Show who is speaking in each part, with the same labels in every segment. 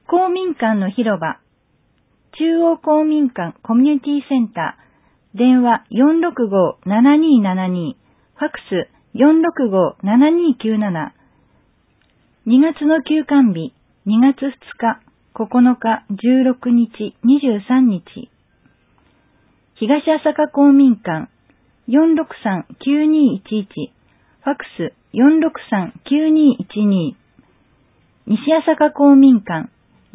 Speaker 1: 公民館の広場、中央公民館コミュニティセンター、電話465-7272、ファックス465-7297。2月の休館日、2月2日、9日、16日、23日。東朝霞公民館463-9211、ファックス463-9212。西朝霞公民館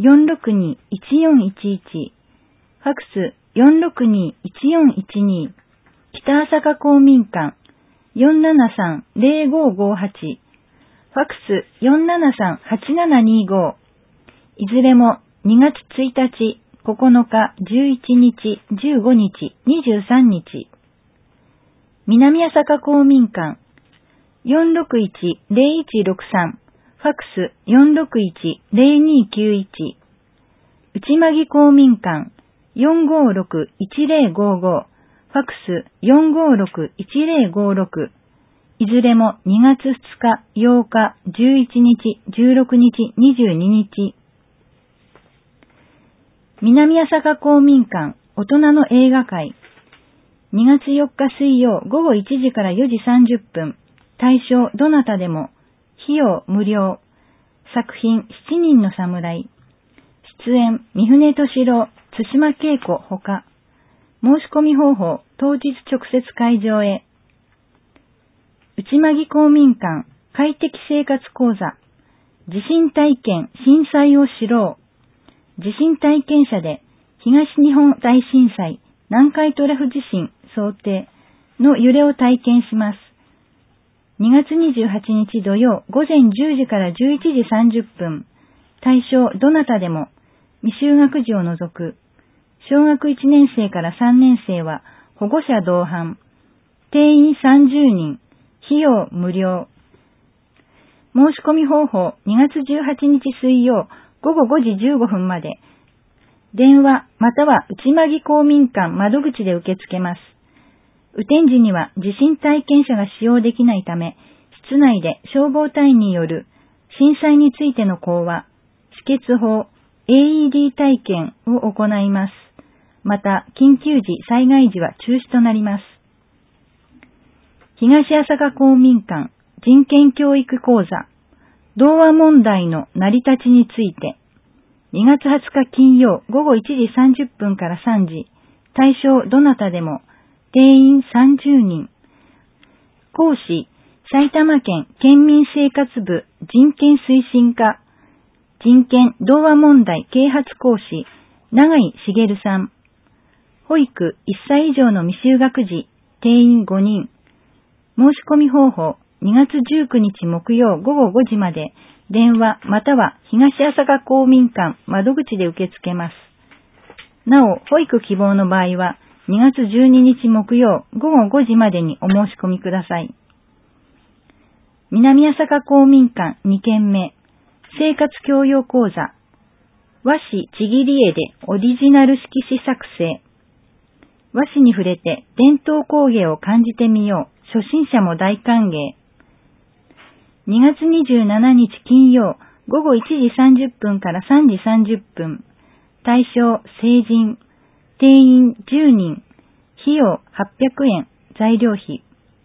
Speaker 1: 462-1411、ファックス462-1412。北朝霞公民館473-0558、ファックス473-8725。いずれも2月1日、9日、11日、15日、23日。南朝霞公民館461-0163、ファックス461-0291。内間木公民館456-1055、ファックス456-1056。いずれも2月2日、8日、11日、16日、22日。南朝霞公民館大人の映画会2月4日水曜午後1時から4時30分。対象どなたでも。費用無料。作品7人の侍。出演三船敏郎、津島恵子ほか。申し込み方法当日直接会場へ。内間木公民館快適生活講座。地震体験震災を知ろう。地震体験者で東日本大震災南海トラフ地震想定の揺れを体験します。2月28日土曜午前10時から11時30分。対象どなたでも。未就学児を除く。小学1年生から3年生は保護者同伴。定員30人。費用無料。申し込み方法2月18日水曜午後5時15分まで。電話または内間木公民館窓口で受け付けます。雨天時には地震体験者が使用できないため、室内で消防隊員による震災についての講話、止血法、AED 体験を行います。また、緊急時、災害時は中止となります。東朝霞公民館人権教育講座、同和問題の成り立ちについて、2月20日金曜午後1時30分から3時、対象どなたでも、定員30人。講師、埼玉県県民生活部人権推進課、人権同和問題啓発講師、永井茂さん。保育1歳以上の未就学児、定員5人。申し込み方法、2月19日木曜午後5時まで、電話または東朝霞公民館窓口で受け付けます。なお、保育希望の場合は、2月12日木曜午後5時までにお申し込みください。南朝霞公民館2軒目、生活教養講座、和紙ちぎり絵でオリジナル色紙作成。和紙に触れて伝統工芸を感じてみよう。初心者も大歓迎。2月27日金曜午後1時30分から3時30分。対象成人。定員10人。費用800円。材料費。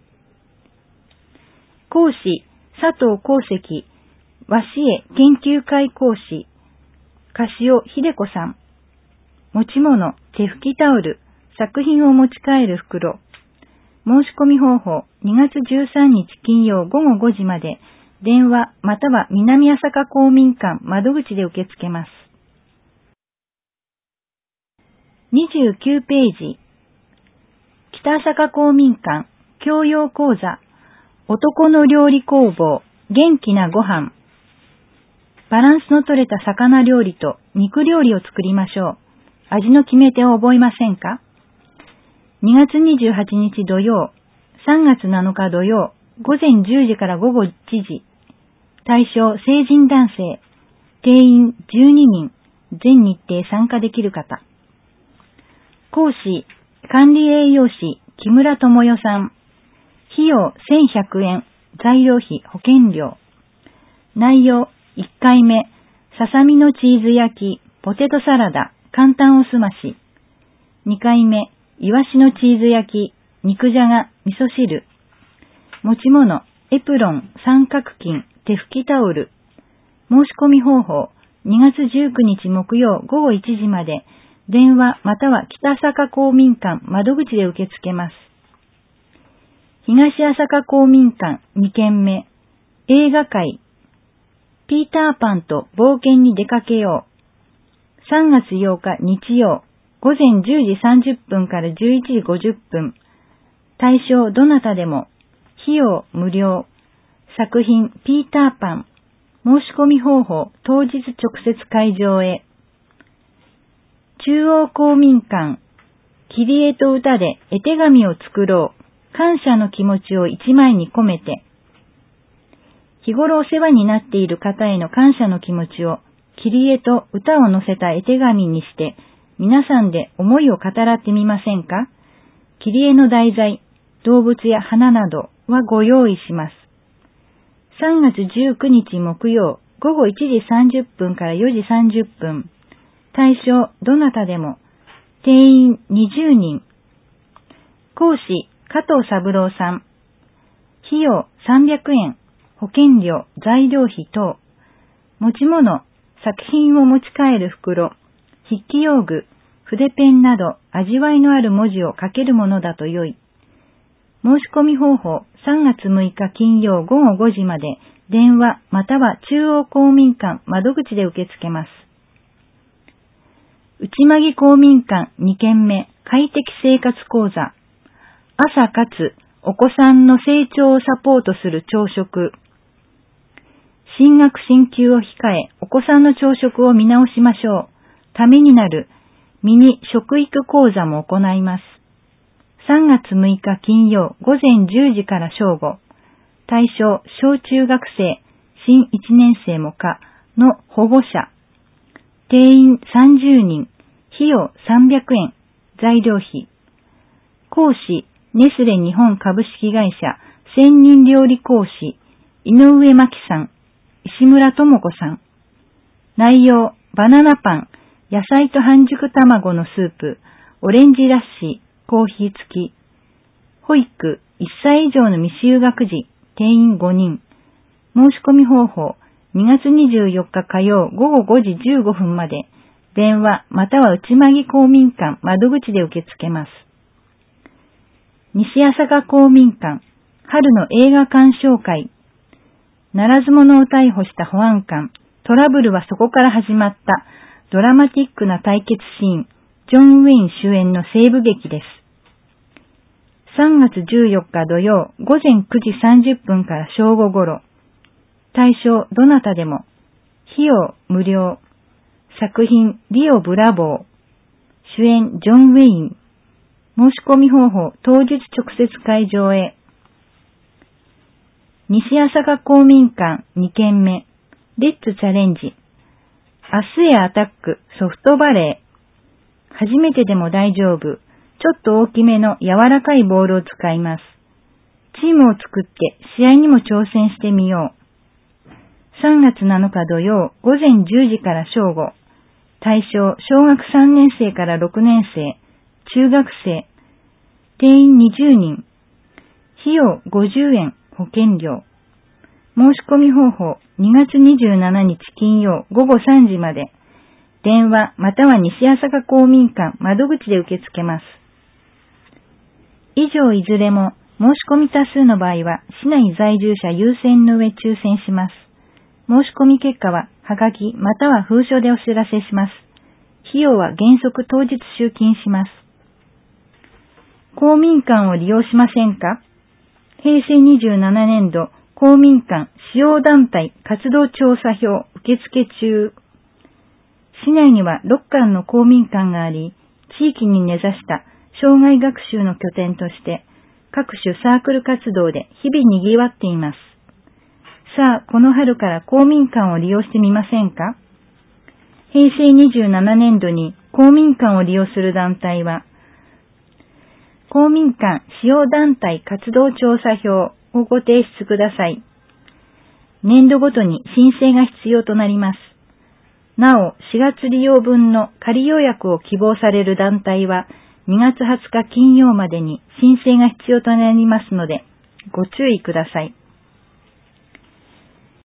Speaker 1: 講師佐藤功石。和紙絵研究会講師。樫尾秀子さん。持ち物手拭きタオル。作品を持ち帰る袋。申し込み方法2月13日金曜午後5時まで。電話または南朝霞公民館窓口で受け付けます。29ページ。北朝霞公民館教養講座、男の料理工房元気なご飯。バランスの取れた魚料理と肉料理を作りましょう。味の決め手を覚えませんか？ 2 月28日土曜、3月7日土曜、午前10時から午後1時。対象成人男性。定員12人。全日程参加できる方。講師、管理栄養士、木村智代さん。費用1100円。材料費、保険料。内容、1回目、 ささみのチーズ焼き、ポテトサラダ、簡単おすまし。2回目、イワシのチーズ焼き、肉じゃが、味噌汁。持ち物、エプロン、三角巾、手拭きタオル。申し込み方法、2月19日木曜午後1時まで、電話または北朝霞公民館窓口で受け付けます。東朝霞公民館2軒目、映画会、ピーターパンと冒険に出かけよう。3月8日日曜、午前10時30分から11時50分。対象どなたでも、費用無料。作品ピーターパン。申し込み方法、当日直接会場へ。中央公民館、切り絵と歌で絵手紙を作ろう。感謝の気持ちを一枚に込めて。日頃お世話になっている方への感謝の気持ちを切り絵と歌を載せた絵手紙にして皆さんで思いを語らってみませんか？切り絵の題材、動物や花などはご用意します。3月19日木曜午後1時30分から4時30分。対象どなたでも。定員20人。講師加藤三郎さん。費用300円。保険料、材料費等。持ち物、作品を持ち帰る袋、筆記用具、筆ペンなど味わいのある文字を書けるものだと良い。申し込み方法、3月6日金曜午後5時まで、電話または中央公民館窓口で受け付けます。内間木公民館2軒目、快適生活講座。朝かつお子さんの成長をサポートする朝食。進学進級を控え、お子さんの朝食を見直しましょう。ためになるミニ食育講座も行います。3月6日金曜午前10時から正午。対象、小中学生、新1年生も可の保護者。定員30人。費用300円。材料費。講師、ネスレ日本株式会社専任料理講師、井上真紀さん。石村智子さん。内容、バナナパン、野菜と半熟卵のスープ、オレンジラッシー、コーヒー付き。保育、1歳以上の未就学児、定員5人。申し込み方法、2月24日火曜午後5時15分まで、電話または内間木公民館窓口で受け付けます。西朝霞公民館、春の映画鑑賞会。ならず者を逮捕した保安官、トラブルはそこから始まったドラマティックな対決シーン、ジョン・ウェイン主演の西部劇です。3月14日土曜午前9時30分から正午頃。対象どなたでも。費用無料。作品リオ・ブラボー。主演ジョン・ウェイン。申し込み方法当日直接会場へ。西朝霞公民館2軒目、レッツチャレンジ。明日へアタックソフトバレー。初めてでも大丈夫。ちょっと大きめの柔らかいボールを使います。チームを作って試合にも挑戦してみよう。3月7日土曜午前10時から正午。対象小学3年生から6年生、中学生。定員20人。費用50円。保険料。申し込み方法、2月27日金曜午後3時まで。電話または西朝霞公民館窓口で受け付けます。以上いずれも申し込み多数の場合は市内在住者優先の上抽選します。申し込み結果ははがきまたは封書でお知らせします。費用は原則当日集金します。公民館を利用しませんか？平成27年度公民館使用団体活動調査票受付中。市内には6館の公民館があり、地域に根ざした障害学習の拠点として各種サークル活動で日々賑わっています。さあ、この春から公民館を利用してみませんか？平成27年度に公民館を利用する団体は、公民館使用団体活動調査票をご提出ください。年度ごとに申請が必要となります。 なお、4月利用分の仮予約を希望される団体は、2月20日金曜までに申請が必要となりますので、ご注意ください。